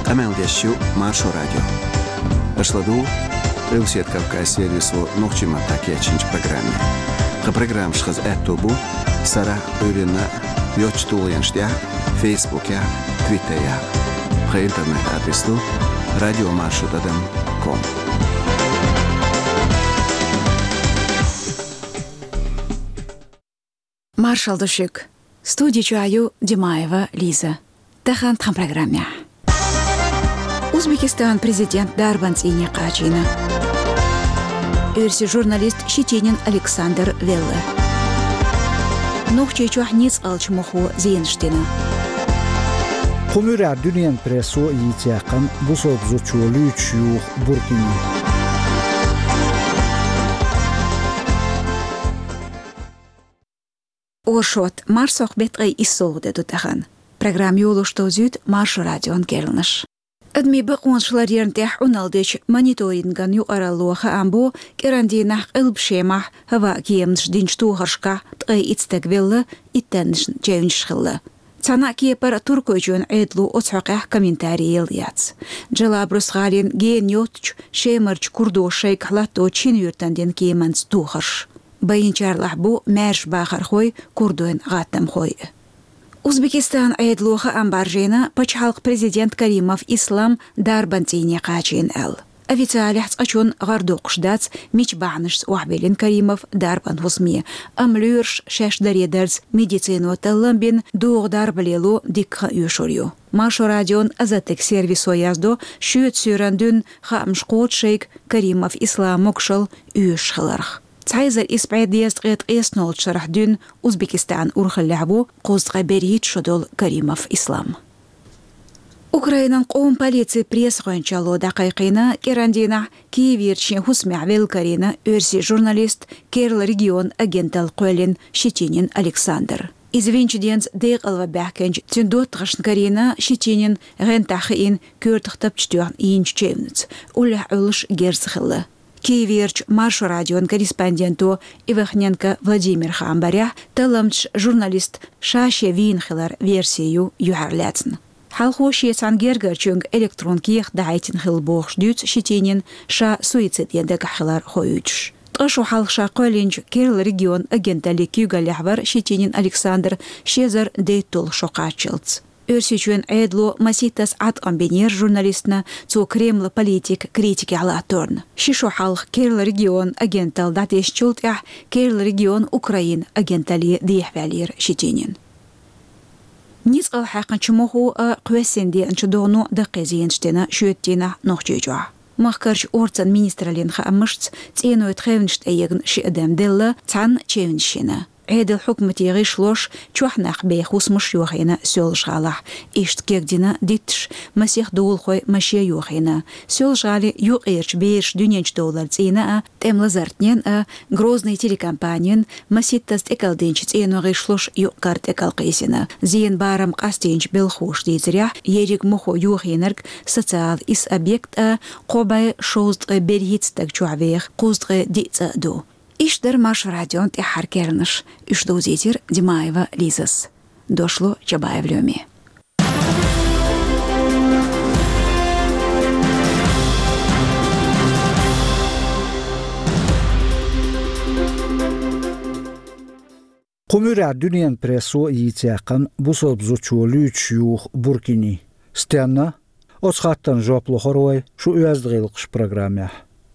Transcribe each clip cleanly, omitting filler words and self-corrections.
Amel Deshu Marshall Radio. Ashladul Rusiet Kavkaz servisu Nochchima Takechinch программе. Ха программ шхаз эттобу Сара Урина Йочтулянштя Фейсбуке, Твиттере. Ха интернет адресу radiomarshall.com. Маршал Душик. Студия Чаю Димаева Лиза. Тахан тхан программе. Узбекистан президент Дарбанцини Качина. Ирси журналист Щетинин Александр Велле. Нухчи Чухниц Алчмуху Зейнштина. Хумюра Дюниан прессо Йитякан Бусов Зучулю Чух Буркини. Ошот Марсох бетрей иссолде дутахан. Программ Юлуштозют Марш радион Герлнаш. Адми бақоншлар ернтех уналдеч мониторинган юаралуха амбо керандинах элбшемах хава киемнш динчтухаршка тай ицтагвелла иттенш джевншхилла. Цана киепар туркойчун эдлу оцхақах комментариел яц. Джалабрус галин геньотч шемарч курдошейк хлато чин юртанден киеманс тухарш. Байинчарлах бу мерш бахар хой курдуен гаттам хой. Узбекистан айдлуха амбаржена пачхалк президент Каримов Ислам Дарбанцини Качин эл. Официалях цачун гардоқшдац мич бахнышс уахбелин Каримов Дарбан хусми. Амлюрш шеш даредерц медицину талламбин дуғдар білелу дикха юшурю. Машу радион азатек сервисо яздо шүйет сюрандун хаамшқот шейк Каримов Ислам мокшал юшхаларх. Цайзер испайдиест غيت قيسنول شرح دون أوزبكستان أورخ اللعبو قوزد غبريت شدول كريمов إسلام. أوكراينا قوم полиции пресс غنشالو دقيقينا كيراندينا كيفيرشين حسمع ويلكارينا أرسي جورناليست كيرل ريجيون أجنتال قوالين شيتينين ألكسندر. إزوينشدينز ديق الوباكنج تندوت غشن كارينا شيتينين غن تاخئين كورتختب چتوغن إينش چيونت أوله أولش جيرسخلا. Киевирч Марш радион корреспонденту Ивахненко Владимир Хамбаря таламч журналист Шаше Винхелар версию юхарлятн. Халхоши сангергерчунг электрон киех дайтин хилбохш дюц шитинин ша суицид ендек хилар хоюч. Ташу халша колинж Керл регион агентали кюгаляхвар шитинин Александр Шезар дейтул шокачилц. Өрсичуен эдло маситас ат амбинер журналистна цо Кремл политик критики алаторн. Шишо халх Керл регион агентал датешчулт Керл регион Украин агентали дихвалир шитинин. Ниц алхакан чмоху квесенди анчдону дaqeziyinштена шүеттина нохчижа. Махкарч орцан министралин хаамшц ценует хевншт эйгн шидем делла цан чевншина. عيد الحكم تيغيشلوش چوحناق بيخوس مش يوخينا سول شغالح إشت كيكدينا ديتش مسيح دول خوي مشي يوخينا سول شغالي يوغيرش بيرش دونينش دولار تينا تم لزرتنين грозный телекомпаниян маситтаст экалденч тينو غيشلوش يوغارت экал قيسينا زين بارم قاستينش بالخوش ديزريح يريق مخو يوخينرك социал إس объект قوباي شوزد بريهتستك چوعويخ قوزد ديتس دو Иштер Маш радион тихар кернаш. Ишдоузитер Димаева Лизас. Дошло Чабаев Лёми. Хумюра Дюниан прессо Йитякан Бусов Зучулю Чух Буркини. Стянна Оцхаттан жопло хорой шу уяздгылыкш программе.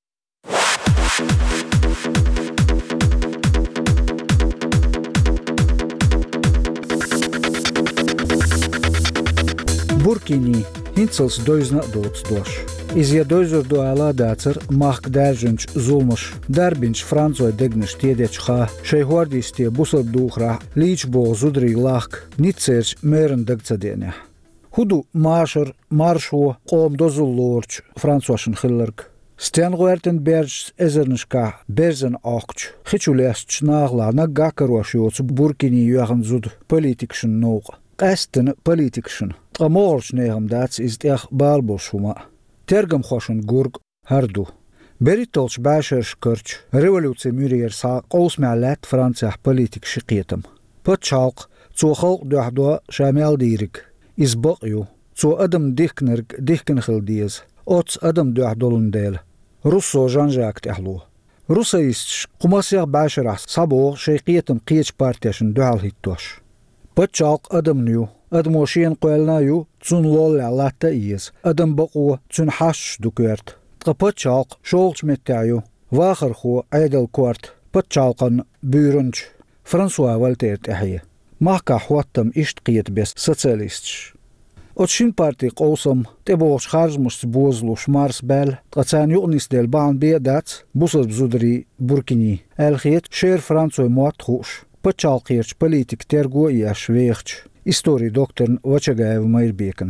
Burkini hincels doizna dots. Izie doizur do ala dacer mahk dērženč zulmuš, darbinč francoj degniš tiedieč ha, šei hordīs tie busot dūhrā, līč bol zudrī lāk, nicērč mēren degcadienja. Hudu māšar, maršo, qom dozul lorč, francošan hillerk. Stjangoerten berž ezerniškā, berzen akč, hičuliesč nāglā, na gakarošjots Burkini juagan zud politikšan nūqa. Qastin politikšan. Qamorch neegam daats is het echt baalboshuma. Tergam khoshan gurg hardu. Beritolch bashersh kurch. Revolutie murier sa qosmalat Fransach politik shiqietam. Potchalq tsokhal dohdo shamel dirik. Is baqyu. Zo Adam Dichkenchel dies, Ots Adam Duahdolundel, Russo Jean-Jacques Tehlo. Russaists Kumasir Basharas Sabo Sheikietum Kiech Partiation Dual Hittosh. Patchalk Adam New, Admoshian Quelnayu, Tsun Lol Alata is, Adam Bako, Tsun Hash Dukert. Patchalk, Scholz Metayu, Wacherho, Eidel Quart, Patchalkan, Burunch, François Walter Tehie. Mahka Huatam Ishtkiet Best Socialists. Otshin parti qawsam tebosh kharjmus bozlush Mars bel tqatsan yuqnis del ban bedat busas bzudri Burkini elkhit sher Francoy muathush pachalqirch politik tergo yash vecht histori doktor Vachagaev Mairbeken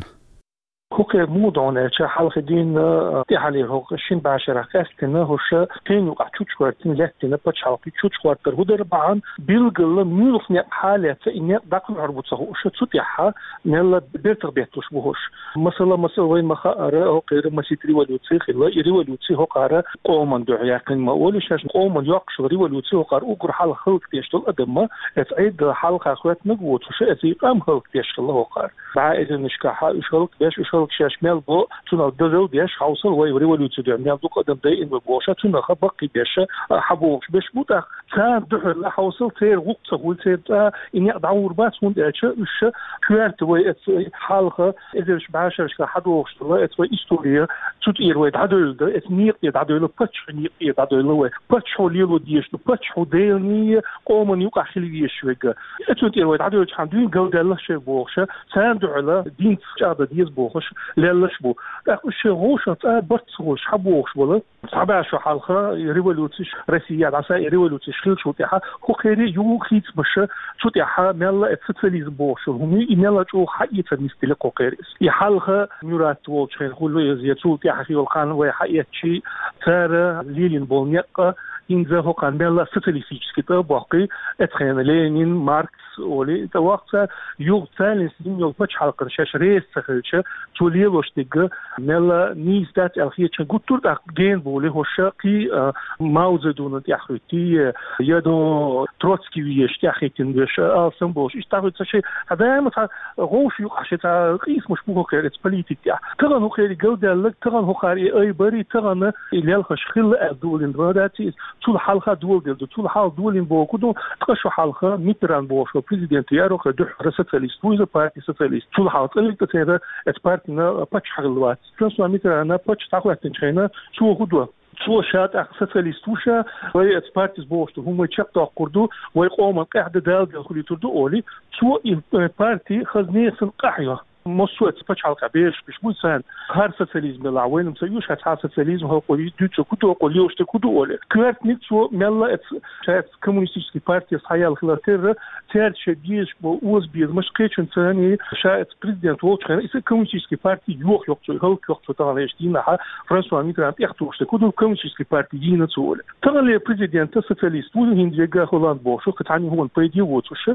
هوك مودون چه حلقه دین تحلی هوک شین باشرا کستنه هوش تین وقت چوچورتین لستنه پچالقی چوچورتر هودر بعن بیلگل میلخ نه حالت این داخل هربوتسه هوش چوتیها نل بیرتر بیتوش بوش مثلا وين مخاره او غير مسيتري ولوتسي خلا ريولوتسي هوقاره قومن دعيا قيمه ولش قومن يقش ريولوتسي هوقار اوغر حل خلق تيشتل ادم اتعيد حلقه اخوات نقوت وش ازي قام خلق تيشتل هوقار بعد نشكح شغل باش شغل شاشمل بو تنو دزو ديش حوصل وي ريولوتسي دعم يابدو قدم داي ان بوشه تنو خبقي باش حبوش باش بوتا كان دحر حوصل تير وقت قلت اني ادعور باس من اش كوارت وي حلقه اذا باشر حدوش الله اتوي استوريا تut ir way dadul de et nier de dadul patch nier de dadul way patch holilo dies de patch hodel ni qomen yuqa khili shwega et tut ir way dadul chandun gawdal shebosh sandu ala din jada dies bosh lelshbo اخش روش بتصوش حبوش ولا صعبه شو حلقه ريفولوتش روسيا عسى ريفولوتش خيل شو تاعها هو خيري يو خيت مش شو تاعها مال اتسليز بوش هم يملا شو حقيقه مستلق قيرس يحلقه ميرات وولش خلو يزيتو تاعها في القان وحقيقه شيء صار ليلين بولنيق إنزه هو كان ملا ستليفيش كتاب باقي اتخين لينين ماركس ولي توقت يوغ ثالث دين يوغ بتش حلقة شاش ريس سخلش تولي وشتيق ملا نيز دات الخية شنقوتور دا جين بولي هو شاقي ماو زدون تيخوتي يدو تروتسكي ويش تيخيتين بيش آلسن بوش اشتاقو تشي هذا مثلا غوش يوغ عشتا قيس مش بوهو كير اتس بليتيك تيح تغن هو خيري قودة لك تغن هو خاري اي بري تغن إليالخش خل أدولين راداتي طول حلقة دول دل طول حال دولين بوكودو تقشوا حلقة ميتران بوشو بريزيدنت يارو خدوح رساليست ويزا بارتي سوسياليست طول حال قلت تسيرا ات بارتينا باتش حلوات فرانسوا ميترانا باتش تاخوات تنشينا شو هدوه شو شات سوسياليست وشا وي ات بارتيز بوشتو هم يتشقطوا قردو ويقوموا قاعدة دال خلي تردو اولي شو بارتي خزنيه سنقاحيه مصوت باتش حلقة بيش بوسان هار سوسياليزم العوين مسيوش هات سوسياليزم هو قولي دوتشو كودو قولي وشت كودو اولي كوارت نيتشو ميلا ات كومونيستيشكي بارتي صحيح الخلاتير تير شديش بو اوز بيز مش قيتشن ثاني شايت بريزيدنت وولتشن اس كومونيستيشكي بارتي يوخ يوخ هو يوخ تاعش دينا فرانسوا ميتران يختو وشت كودو كومونيستيشكي بارتي دينا تول تغلي بريزيدنت سوسياليست وهنديغا هولاند بوشو كتاني هو بيدي ووتش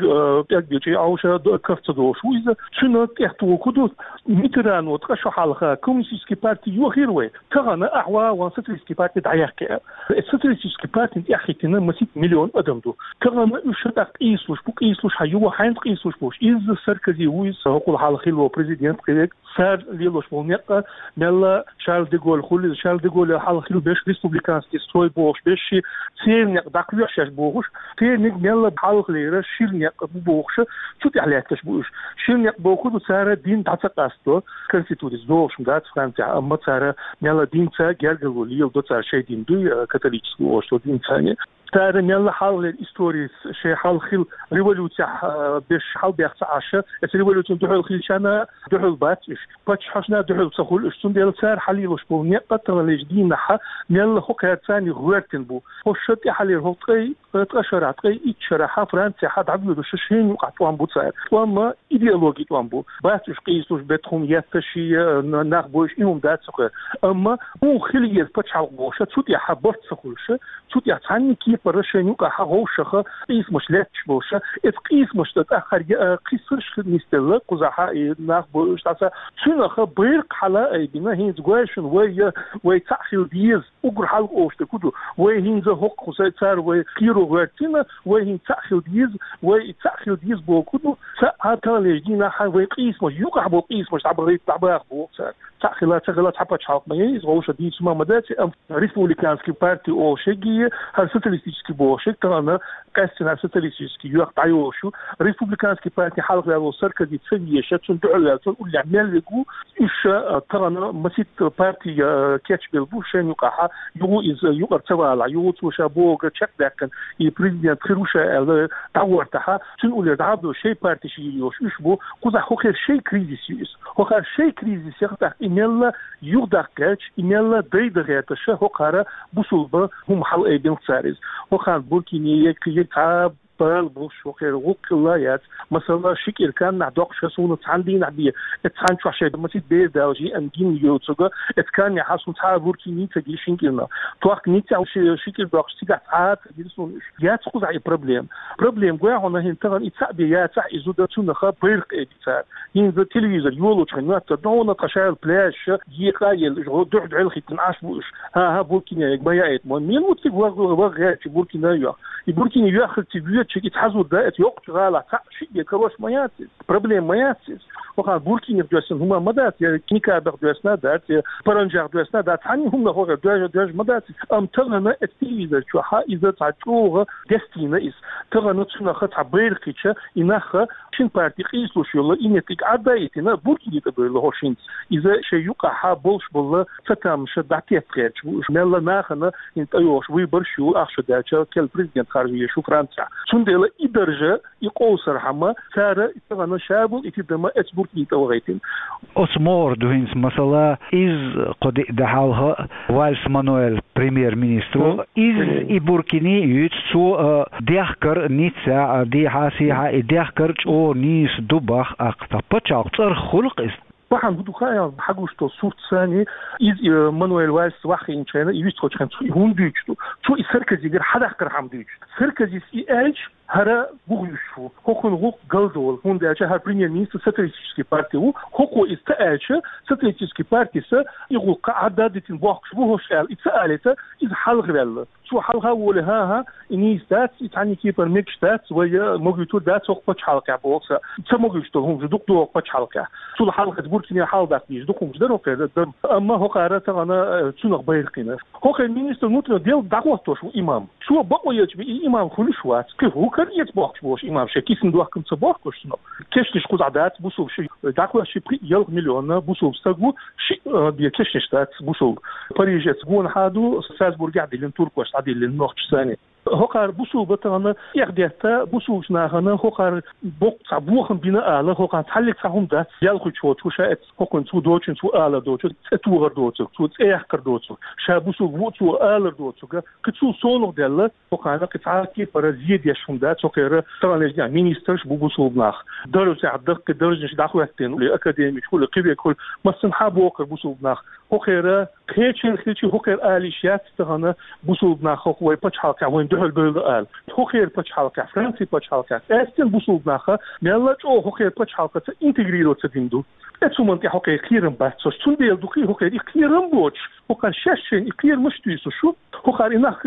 بق بيجي اوشا كفتدو شو اذا شنو يحتوى كدوس ميتران وتقشوا حلقة كومونيستيشكي بارتي يوخيروي تغنى أعوى وانستريسكي بارتي دعياك الستريسكي بارتي انت أخيتنا مسيت مليون أدم دو تغنى يشتاق إيسوش بوك إيسوش حيوة حينت إيسوش بوش إز سركزي ويس هقول حلقة لو بريزيدنت قيلك سار ليلوش بولنيقة ملا شارل ديغول خولي شارل ديغول حلقة بيش ريسبوبليكانسكي ستروي بوش بيش تيرنيق داقليوش ياش بوش تيرنيق ملا حلقة ليرا شيرنيق بوش شو تعلياتش بوش شيرنيق بوكو سارة دين تعتقاستو كونستيتوتيز دوش مدات فرنسا أما سارة ملا دين تا جرجلو ليل دو سار شيء دين دو كاثوليكسكو وشتو دين ثاني تارة ملا حال الإستوريس شيء حال خيل ريفولوتيا بيش حال بيحصل عشاء الريفولوتيا دحول خيلشانا دحول باتش باتش حشنا دحول تسخول اشتون ديال سار حليلوش بو نقطة لجدين نحا ملا حكاية ثاني غوارتن بو وشتي حليل هو تقشر عطي إتشرح فرنسا حد عبيد الشين وقعتوان بو سار وما إيديولوجي توان بو باتش قيسوش بيتهم يتشي نخبوش إيهم دات سخر أما هو خليل باتش عبوشة تسوتي حبرت سخولش تسوتي ثاني كيف برشانيوكا حغوشخه قيس مش لاتش بوشا قيس مش تتأخر قيسرش نستلا قزحا نخبوش تاسا شنخه برق حلا بنا هيز غواشن وي تأخيل ديز ugur halk ooste kudu we hin ze hok khusaytsar we khiro wertina we hin takhildiz we takhildiz bo kudu sa atalejina ha we qismo yuqabo qismo tabrit tabaq bo تأخيرات حبة شعب ميز غوش دي سما مدات ريسبوليكانسكي بارتي أو شيء هل ستاليستيكي بوشك ترانا كاستنا ستاليستيكي يقطع يوشو ريسبوليكانسكي بارتي حلق على سركة دي تسويه شتون دعوة تقول اللي عمل لقو إيش ترانا مسيت بارتي كاتش بالبوشين يقعها يو إز يقر توالا يو توشا بوغ تشك داكن البريزيدنت خيروشا دعورتها تنقول يدعبدو شيء بارتي شيء يوش إيش بو قوزا خوخير شيء كريزيس يوس خوخير شيء كريزيس يقطع إنلا يوداكش إنلا ديدغيتش هوكارا بوسولبا هم حل أيدين ساريز هوكان بوركيني يكاب بالبوش وخير وكلايات مثلا شكل كان نعدق شسون تعندي نعدي اتحان شو عشان مسيت بيداوجي أنجين يوتسوغا اتكان يحاسون تعال بوركيني تجي شنكلنا توقع نيتا شكل باقش تيجا تعال تجي سونش يا تخوز عي بروبليم قوي هنا هنتغن اتسابي يا تاع إزودا تونخا بيرق إديتار ينزل تلفزيون يولو تخنوات دونا تشعل بلاش يقايل دعد علخي تنعاش بوش ها بوركيني يقبايا إتمون مين متك وغيرتي بوركينيا البوركينيا خلتي شيء يتحزوا دائت يوقت غالة شيء يكروش مياتس بروبليم مياتس وقال بوركيني بدوسن هما مدات كنيكا بدوسنا دات برنجار دوسنا دات عني هم هو دوج مدات تغنى التلفزيون شو ها إذا تعطوه دستينا إس تغنى تشنا خط عبير كيتشا إنها شين بارتي قيسلو شو الله إنتك عدايتنا بوركيني تبرله هوشين إذا شيء يقع بولش بالله فتامش دعتي فريتش ملا ناخنا إنت أيوش ويبرشو أخش داتشا كالبريزيدنت خارجية شو فرنسا سندلا إدرجة يقوسر حما سارة إتغنى شابل إتدما إتبوركيني توغيتين أسمور دوهينس مثلا إز قد دحالها والس مانويل بريمير مينسترو إز إبوركيني يوت سو ديخكر نيتسا دي حاسيها ديخكر أو نيس دوباخ أقطع بتشاق صار خلق إس waxaan guduqayaa xaguusto suurtsaani iz manuel wals waxin chayna yust qochkan hunduchtu tu isarkazigar hadaqar hamduch sarkazis iaj hara bugushu hokun hok galdol hundacha har premier minister satiristiski partiyu hoko istaacha satiristiski partisa igu qa'adatin boqsh buhoshal itaaleta iz halgral شو حلقة ولها إني ستات يعني كيبر ميكش ستات ويا موجودو دات وق بتش حلقة بوصة تموجودو هم جدوق دو وق بتش حلقة شو الحلقة تقولكني حال دات يجدوقهم جدرو كذا أما هو قارة أنا شو نقبل قينا هو كان مينستر نوتنا ديال دعوته شو إمام شو بقوا يجبي إمام كل شوات كيف هو كان يتباح بوش إمام شكيس ندوح كم تباح كوش نو كيش نشكوز عادات بوسو شيء دعوة شيء يلق مليون بوسو استقبل شيء بيكيش نشتات بوسو باريس تقول هادو سالزبورغ عدي لنتوركوش عدي للنوخش ثاني هوكار بوسو بتاعنا يقدرتا بوسو شناهنا هوكار بوق صبوخن بنا آلا هوكار تحلق سهم ده يالخو تشوت وشاء هوكن تو دوتشن تو آلا دوتشن تتوغر دوتشن تو تأخر دوتشن شا بوسو وتو آلا دوتشن كتسو سونو ديلا هوكار كتعاكي برازيد يشون ده هوكار طبعا لجنا مينيسترش بوسو بناخ درجة عدق درجة داخواتين لأكاديمي كل قبل كل مثلا حابو هوكار بوسو بناخ هوكار خيتشن هوكار آليشيات تغنى بوسو بناخ هوكوي بتشحاك وين دهل بالقال هوكير بتشحالك فرنسي بتشحالك استن بوسو بناخ ميلا جو هوكير بتشحالك انتجريرو تديندو اتسو منتي هوكير كيرن باتسو تنديل دوكي هوكير كيرن بوتش هوكار شاشين كير مشتيسو شو هوكار إنك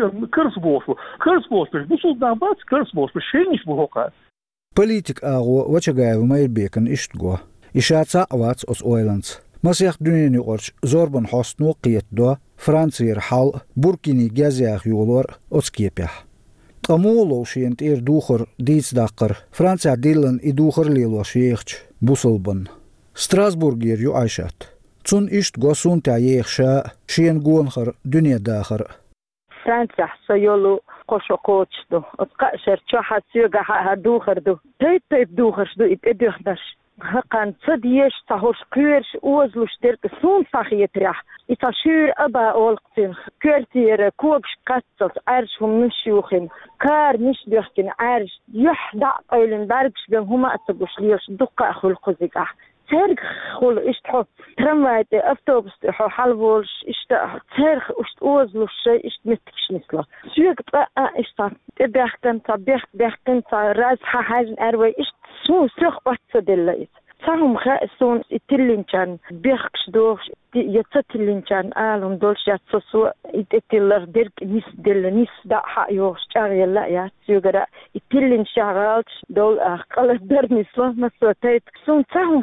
كرس بوسو بنابات كرس بوش شينيش بو هوكار Politik ağu vaçagayı mayrbeken iştgo işatsa avats os oylans مسيح دنيا قرش زوربن حسنو قيتدو فرانسير حال بوركيني جازياخ يولور أسكيبيح قمولو شينت دوخر ديتس داقر فرانسيا ديلن إدوخر ليلو شيخش بوسلبن ستراسبورغير يو عايشات تون إشت غوسون تعيخ شاء شين غونخر دنيا داخر فرانسيا سيولو قشو قوتشدو أتقاشر شوحا سيوغا هادوخر دو تيب دوخر دو إدوخنش هقان صديش تهوش كيرش اوزلوش ديرك سون صاحية ريح إتاشير أبا أولقتين كيرتير كوكش قصص عرشهم نشيوخين كار نش بيحكين عرش يحدع قيلن باركش بين هما أتبوش ليش دقة أخو القزيقة تارك خول إشتحو ترمايت أفتوبس تحو حلبولش تارك إشت أوزلوش شيء إشت متكش نسلا سيوك بقى إشتا بيحكن تا راز حاجن أروي إشت سو سيخ بطة دلائت تهم خاصون تلينشان بيخش دوش يتتلينشان آلهم دولش يتصو يتتلر درك نيس دا حيوش شاغي لا يا سيغرا يتلين شغالش دول قال درني سلا مسوتيت سون تهم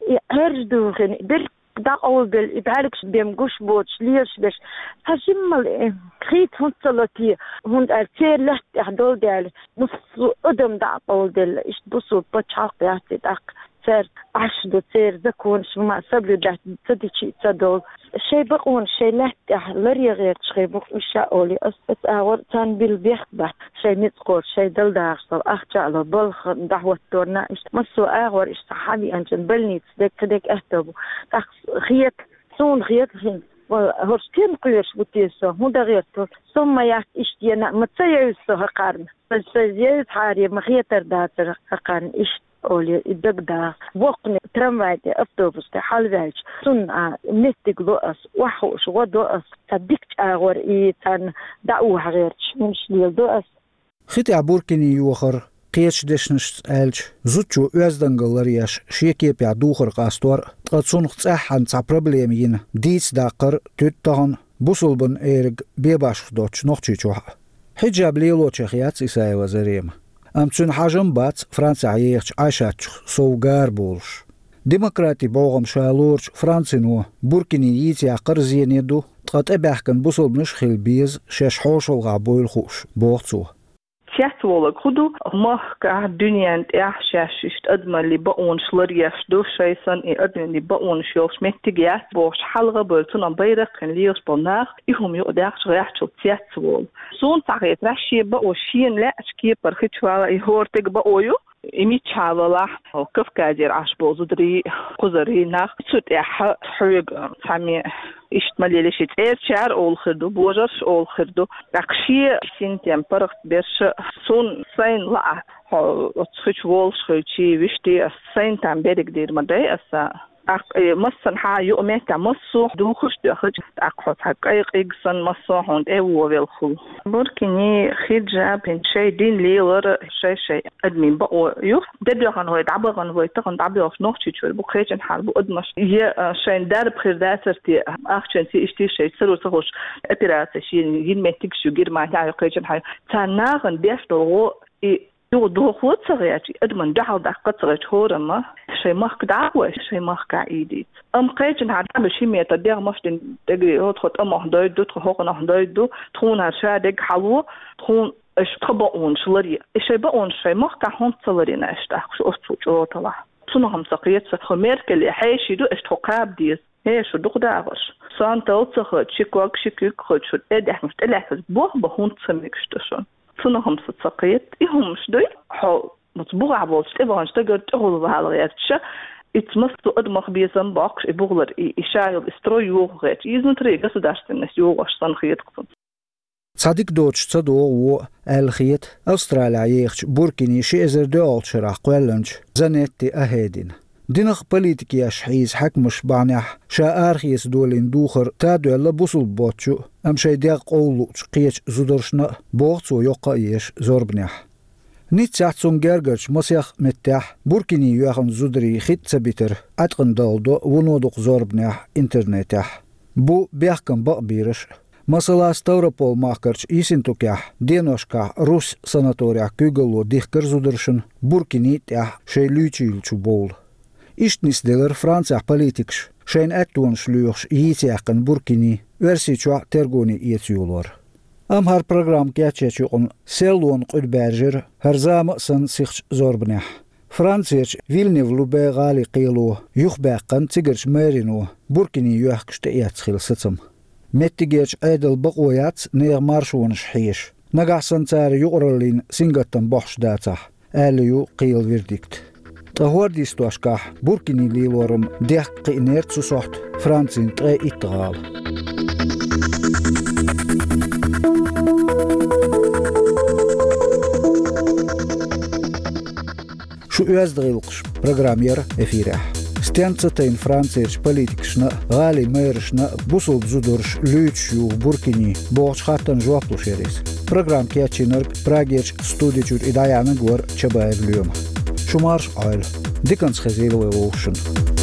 هرجدوغن درك دا أول بال يبعالكش بيمقوش بوتش ليش باش هجمل خيت هنصلتي هند أرتير لحت أحدول ديال نص قدم دا أول ديال إيش بوصو بتشاق يعطي داق سير عشدو سير ذكون شما سبلو دا تديشي تدول شي بقون شي لحت لري غير شي بقوشا أولي أس أور تان بالبيخبه شي متقور شي دل داغشتل أخجعلو بلخ دعوة دورنا إيش مسو أغور إيش صحابي أنجن بلنيت ديك أهتبو خيط سون خيط هين هرشتين قيرش بتيسو هودا غيرتو ثم يحت اشتينا متسيعيسو هقارن فالسيزيز حاري مخيطر داتر هقارن اشت أولي الدقدا وقني ترمايتي أفتوبس تحالزاج سنة نتك لؤس وحوش ودؤس تدكت أغور إيتان دعوها غيرش منش ديال دؤس خيطي بوركيني يوخر قيش دشنش ألج زوتشو أزدنغل رياش شيكي بيع دوخر قاستور تقصون خصاحان تا بروبليمين ديس داقر تتغن بوصلبن إيرغ بيباش دوتش نوخشيچوها حجاب ليلو تشخيات إساي وزريم أمتون حاجم بات فرانسا عييخش عاشاتش سوغار بولش ديمقراطي بوغم شالورش فرانسينو بوركيني ييتي عقر زينيدو تقط إباحكن بوصلبنش خيل بيز شاش حوش الغابو الخوش بوغتسوه تياتولك خدو مخكا دنيا احشاششت ادم اللي بقون شلرياش دو شيسن ادم اللي بقون شيوش متجيات بوش حلقه بلتون بيرق كان ليوس بناخ يهم يقداش ريحتو تياتول سون تاغيت راشي بقو شين لا اشكي برختوا يهورتك بقويو إمي تشاولا كيف كادير عش بوزدري قزرينا سوتيح حرق سامي إشتمالي لشيت شعر أول خردو بوجرش أول خردو أقشي سنتيم برق بيرش سون سين لا تخش وولش خلشي وشتي سين تام بيرك دير مدري أسا مصن حا يوميك مصو دوخش دخج أقحط حقيق إجسن مصو هند وويلخو بوركيني خيجا بين شيء دين ليلر شيء أدمين بقو يو دبلغن هو دعبغن هو تغن دعبغ نوختي شو بخيجن حال بقدمش يه شيء دار بخير داترتي أخشن تي إشتي شيء سرو تخش أبيرات شيء ين متك شو غير ما تعي خيجن حال تناغن بيشتغل دو خود صغيرتي أدمن دعوة دقت صغيرت هورما شيء ماك دعوة شيء ماك عيديت قيجن هذا شيء ميتدير مشتن تجري هو تخط هنداي دو تخوق هنداي دو تخون هالشيء دق حلو تخون إيش تبقون شلري إيش يبقون شيء ماك هون صلري ناشته شو أسوق طلع صنهم سقيت خميرك اللي حيشي دو إيش تقاب ديس هيش دو داغش سان توصخ شيكوك شيكوك خدش إده مش تلاحظ بهون تسميكشتشون صنهم ستسقيت إهم مش دوي حو مطبوع عبوش إبغان شتقر تغل بهالغيرتش يتمسو أدمخ بيزن باقش إبغلر إشايل إسترو يوغيت يزن طريقة سداشت الناس يوغش صنخيت قطن صديق دوتش تصدو الخيت أستراليا يخش بوركيني شيزر دول شراق قوالنج زنيتي أهيدين دينخ بوليتيكي أشحيز حكمش بعناح شا آرخيس دولين دوخر تادو يلا بوصل بوتشو أم شاي ديق قولو تشقيش زودرشنا بوغتسو يوقا إيش زوربناح نيت ساعتسون جرجرش مسيخ متاح بوركيني يوخن زودري خيت سبيتر أتقن دالدو ونودق زوربناح انترنتاح بو بيحكم بقبيرش مثلا ستوربول ماكرش يسنتوكاح دينوشكا روس ساناتوريا كوغلو ديخكر زودرشن بوركيني تاح شاي لوتشيل بول إشتنس ديلر فرانسا بوليتيكش شين أتون شلوخش يتيقن بوركيني ورسيتشوا ترغوني يتيولور أمهر برنامج كاتشيشون سيلون قد بارجر هرزام سن سيخش زوربناح فرانسيش فيلنيف لوبي غالي قيلو يخباقن تيجرش مارينو بوركيني يوحكش تأيات خيل ستم متجيش عيدل بقويات نير مارشون شحيش نقع سنتار يقرلين سنغتن بوحش داتح آليو قيل فيرديكت تهور ديستواشكاح بوركيني ليلورم ديح قينيرت سوسوحت فرانسين تغي إتغال شو يزدغيلقش برنامير إفيرح ستيانتين فرانسيش بوليتيكشنا غالي ميرشنا بوصل بزودرش لوتشيو بوركيني بوغش خاتن جوابلو شيريس برنامج كياتشينرك براغيش ستوديجور إدايانا غور تشبايف اليوم Шумар Oil. Dikans Khazilwe Ocean.